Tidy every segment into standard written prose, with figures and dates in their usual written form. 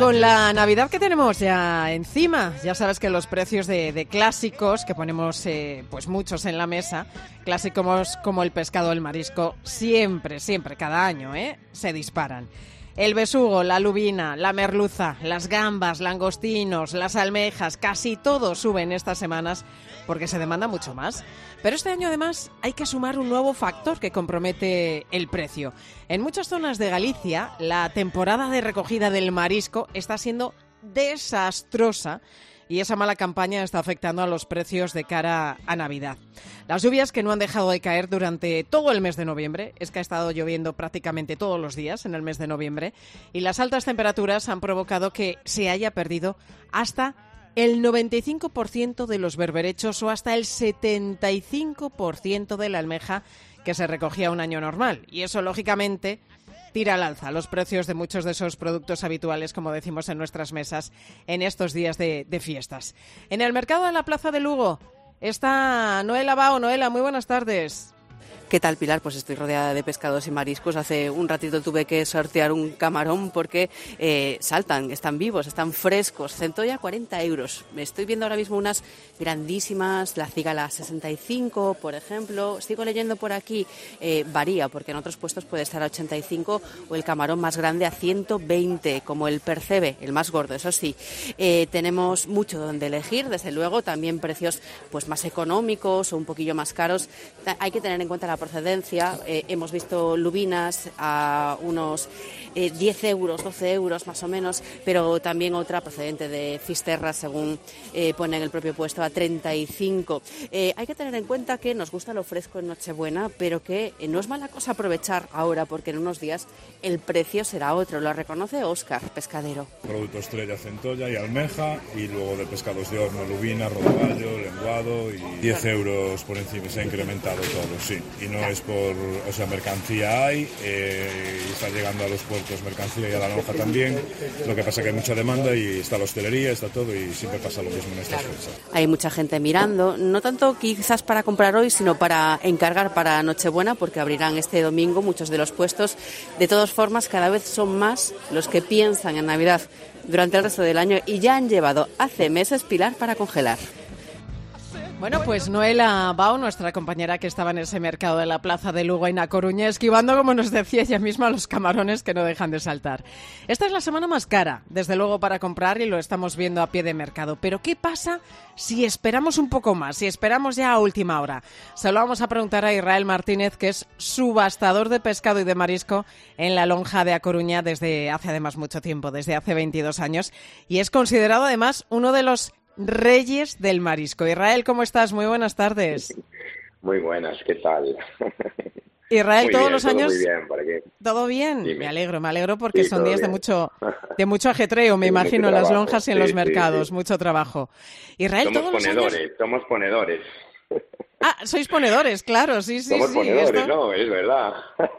Con la Navidad que tenemos ya encima, ya sabes que los precios de clásicos, que ponemos pues muchos en la mesa, clásicos como el pescado o el marisco, siempre, cada año, se disparan. El besugo, la lubina, la merluza, las gambas, langostinos, las almejas, casi todo suben estas semanas porque se demanda mucho más. Pero este año además hay que sumar un nuevo factor que compromete el precio. En muchas zonas de Galicia la temporada de recogida del marisco está siendo desastrosa y esa mala campaña está afectando a los precios de cara a Navidad. Las lluvias que no han dejado de caer durante todo el mes de noviembre, es que ha estado lloviendo prácticamente todos los días en el mes de noviembre, y las altas temperaturas han provocado que se haya perdido hasta el 95% de los berberechos o hasta el 75% de la almeja que se recogía un año normal. Y eso, lógicamente, tira al alza los precios de muchos de esos productos habituales, como decimos en nuestras mesas, en estos días de fiestas. En el mercado de la Plaza de Lugo está Noela Bao. Noela, muy buenas tardes. ¿Qué tal, Pilar? Pues estoy rodeada de pescados y mariscos. Hace un ratito tuve que sortear un camarón porque saltan, están vivos, están frescos. Centolla, 40 euros. Me estoy viendo ahora mismo unas grandísimas, la cigala 65, por ejemplo. Sigo leyendo por aquí, varía, porque en otros puestos puede estar a 85 o el camarón más grande a 120, como el percebe, el más gordo, eso sí. Tenemos mucho donde elegir, desde luego, también precios pues más económicos o un poquillo más caros. Hay que tener en cuenta la procedencia. Hemos visto lubinas a unos 10 euros, 12 euros más o menos, pero también otra procedente de Fisterra, según pone en el propio puesto, a 35. Hay que tener en cuenta que nos gusta lo fresco en Nochebuena, pero que no es mala cosa aprovechar ahora, porque en unos días el precio será otro. Lo reconoce Óscar, pescadero. Producto estrella, centolla y almeja, y luego de pescados de horno, lubina, rodaballo, lenguado, y 10 euros por encima. Se ha incrementado todo, sí. Y no es por, o sea, mercancía hay, está llegando a los puertos mercancía y a la lonja también. Lo que pasa es que hay mucha demanda y está la hostelería, está todo, y siempre pasa lo mismo en estas fechas. Hay mucha gente mirando, no tanto quizás para comprar hoy, sino para encargar para Nochebuena, porque abrirán este domingo muchos de los puestos. De todas formas, cada vez son más los que piensan en Navidad durante el resto del año y ya han llevado hace meses, Pilar, para congelar. Bueno, pues Noela Bao, nuestra compañera que estaba en ese mercado de la Plaza de Lugo en A Coruña, esquivando, como nos decía ella misma, los camarones que no dejan de saltar. Esta es la semana más cara, desde luego, para comprar, y lo estamos viendo a pie de mercado. Pero ¿qué pasa si esperamos un poco más, si esperamos ya a última hora? Se lo vamos a preguntar a Israel Martínez, que es subastador de pescado y de marisco en la lonja de A Coruña desde hace además mucho tiempo, desde hace 22 años, y es considerado además uno de los reyes del marisco. Israel, ¿cómo estás? Muy buenas tardes. Muy buenas, ¿qué tal? Israel, muy todos bien, los años... Muy bien, ¿para qué? ¿Todo bien? Dime. Me alegro porque sí, son días de mucho ajetreo, me imagino, en las lonjas y en los mercados, mucho trabajo. Israel, somos ponedores. Ah, sois ponedores, claro, sí. Somos ponedores, no, es verdad.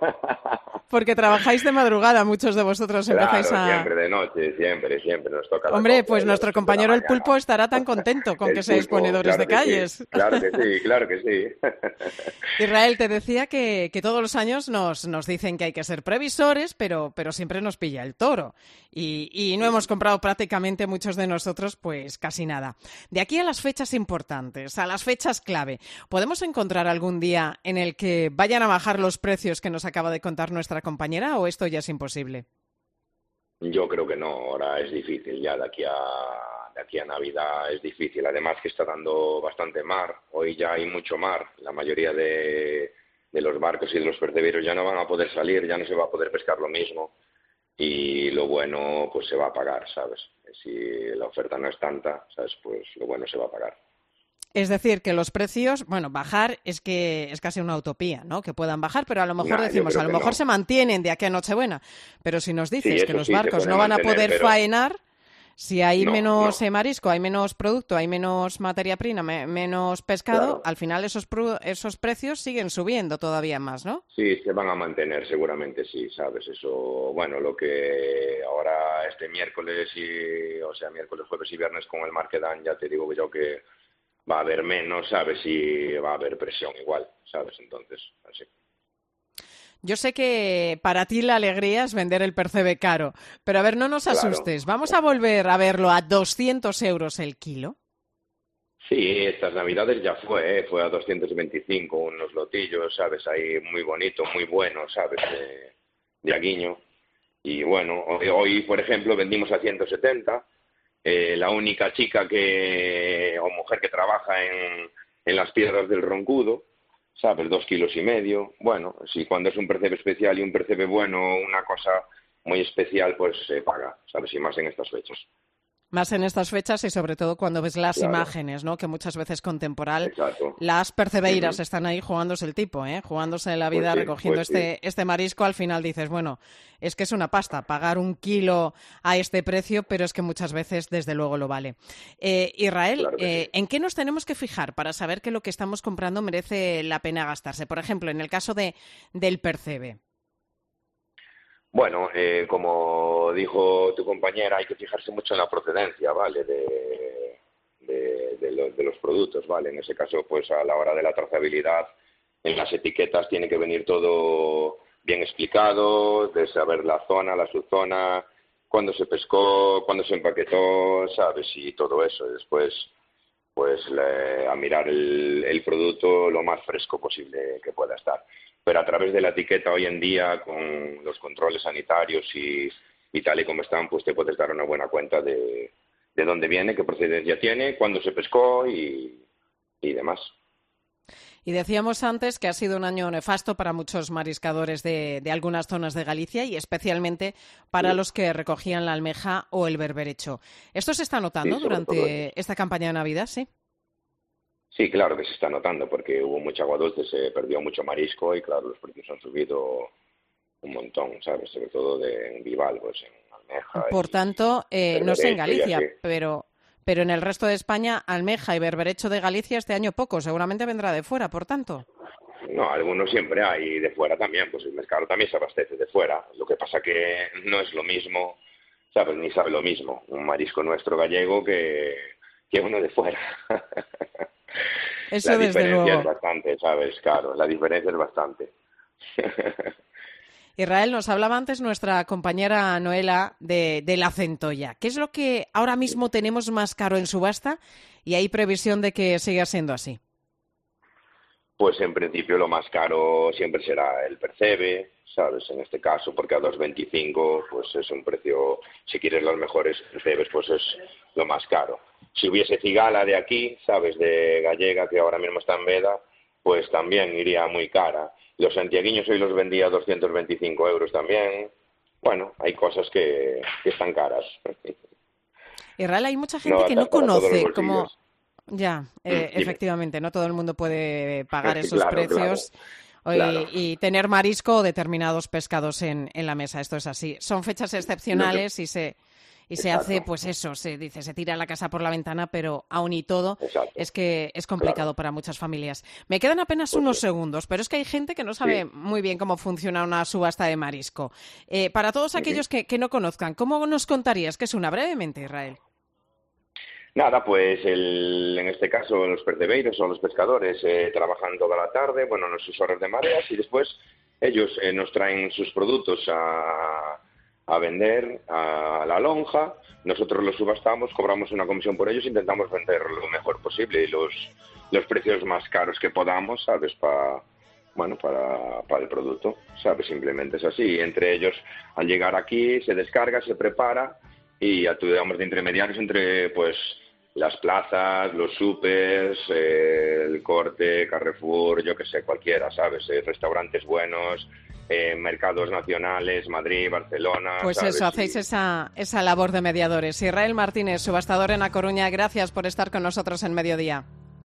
Porque trabajáis de madrugada, muchos de vosotros empezáis Claro, siempre de noche, siempre nos toca. Hombre, pues nuestro compañero el Pulpo estará tan contento con que seáis ponedores de calles. Sí. Claro que sí. Israel, te decía que todos los años nos dicen que hay que ser previsores, pero siempre nos pilla el toro. Y no hemos comprado prácticamente muchos de nosotros, pues casi nada. De aquí a las fechas importantes, a las fechas clave, ¿podemos encontrar algún día en el que vayan a bajar los precios que nos acaba de contar nuestra compañera, o esto ya es imposible? Yo creo que no, ahora es difícil, ya de aquí a Navidad es difícil. Además que está dando bastante mar, hoy ya hay mucho mar, la mayoría de los barcos y de los vertederos ya no van a poder salir, ya no se va a poder pescar lo mismo, y lo bueno pues se va a pagar, ¿sabes? Si la oferta no es tanta, ¿sabes? Pues lo bueno se va a pagar. Es decir, que los precios, bueno, bajar es que es casi una utopía, ¿no? Que puedan bajar, pero a lo mejor decimos, a lo mejor se mantienen de aquí a Nochebuena. Pero si nos dices que los barcos no van a poder faenar, si hay menos marisco, hay menos producto, hay menos materia prima, menos pescado, al final esos precios siguen subiendo todavía más, ¿no? Sí, se van a mantener seguramente, sí, ¿sabes? Eso, bueno, lo que ahora este miércoles, miércoles, jueves y viernes con el mar que dan, ya te digo yo que va a haber menos, ¿sabes? Y va a haber presión igual, ¿sabes? Entonces, así. Yo sé que para ti la alegría es vender el percebe caro, pero a ver, no nos asustes. ¿Vamos a volver a verlo a 200 euros el kilo? Sí, estas Navidades ya fue a 225, unos lotillos, ¿sabes? Ahí muy bonito, muy bueno, ¿sabes? De aguiño. Y bueno, hoy, por ejemplo, vendimos a 170. La única chica o mujer que trabaja en las piedras del Roncudo, ¿sabes? 2,5 kilos. Bueno, si cuando es un percebe especial y un percebe bueno, una cosa muy especial, pues se paga, ¿sabes? Y más en estas fechas. Más en estas fechas y sobre todo cuando ves las Claro. imágenes, ¿no? Que muchas veces con temporal Exacto. las percebeiras están ahí jugándose el tipo, jugándose la vida, Pues sí, recogiendo pues sí. este marisco. Al final dices, bueno, es que es una pasta pagar un kilo a este precio, pero es que muchas veces desde luego lo vale. Israel, Claro que sí. ¿en qué nos tenemos que fijar para saber que lo que estamos comprando merece la pena gastarse? Por ejemplo, en el caso del percebe. Bueno, como dijo tu compañera, hay que fijarse mucho en la procedencia, ¿vale? De los productos, ¿vale? En ese caso, pues a la hora de la trazabilidad, en las etiquetas tiene que venir todo bien explicado, de saber la zona, la subzona, cuándo se pescó, cuándo se empaquetó, ¿sabes? Y todo eso. Y después, pues a mirar el producto lo más fresco posible que pueda estar. Pero a través de la etiqueta hoy en día, con los controles sanitarios y tal y como están, pues te puedes dar una buena cuenta de dónde viene, qué procedencia tiene, cuándo se pescó y demás. Y decíamos antes que ha sido un año nefasto para muchos mariscadores de algunas zonas de Galicia y especialmente para los que recogían la almeja o el berberecho. ¿Esto se está notando Sí, sobre todo durante esta campaña de Navidad? Sí. Sí, claro que se está notando porque hubo mucha agua dulce, se perdió mucho marisco y claro, los precios han subido un montón, ¿sabes? Sobre todo en Vival, pues en almeja Por tanto, y no sé en berberecho y Galicia, así. pero en el resto de España, almeja y berberecho de Galicia este año poco, seguramente vendrá de fuera, por tanto. No, algunos siempre hay, de fuera también, pues el mercado también se abastece de fuera. Lo que pasa que no es lo mismo, ¿sabes? Ni sabe lo mismo un marisco nuestro gallego que uno de fuera. Eso La desde diferencia es luego. bastante, ¿sabes? Claro, la diferencia es bastante. Israel, nos hablaba antes nuestra compañera Noela de la centolla. ¿Qué es lo que ahora mismo tenemos más caro en subasta y hay previsión de que siga siendo así? Pues en principio lo más caro siempre será el percebe, ¿sabes? En este caso, porque a 2,25 pues es un precio, si quieres los mejores percebes, pues es lo más caro. Si hubiese cigala de aquí, ¿sabes? De gallega, que ahora mismo está en veda, pues también iría muy cara. Los santiaguiños hoy los vendía a 225 euros también. Bueno, hay cosas que están caras. Israel, hay mucha No gente que no para todos los conoce cómo... bolsillos. Ya, Dime. efectivamente, no todo el mundo puede pagar esos Claro, precios claro. y tener marisco o determinados pescados en la mesa. Esto es así. Son fechas excepcionales y se hace, Exacto, pues eso, se tira la casa por la ventana, pero aún y todo exacto. es que es complicado Claro. para muchas familias. Me quedan apenas Pues unos sí. segundos, pero es que hay gente que no sabe Sí. muy bien cómo funciona una subasta de marisco. Para todos aquellos que no conozcan, ¿cómo nos contarías qué es una brevemente, Israel? Nada, pues en este caso los percebeiros o los pescadores trabajan toda la tarde, bueno, en sus horas de mareas y después ellos nos traen sus productos a vender a la lonja, nosotros los subastamos, cobramos una comisión por ellos, intentamos vender lo mejor posible y los precios más caros que podamos, ¿sabes? Para el producto, ¿sabes? Simplemente es así. Entre ellos, al llegar aquí, se descarga, se prepara y actuamos de intermediarios entre, pues, las plazas, los supers, el Corte, Carrefour, yo que sé, cualquiera, ¿sabes? Restaurantes buenos, mercados nacionales, Madrid, Barcelona, Pues ¿sabes? eso, hacéis esa labor de mediadores. Israel Martínez, subastador en A Coruña, gracias por estar con nosotros en Mediodía.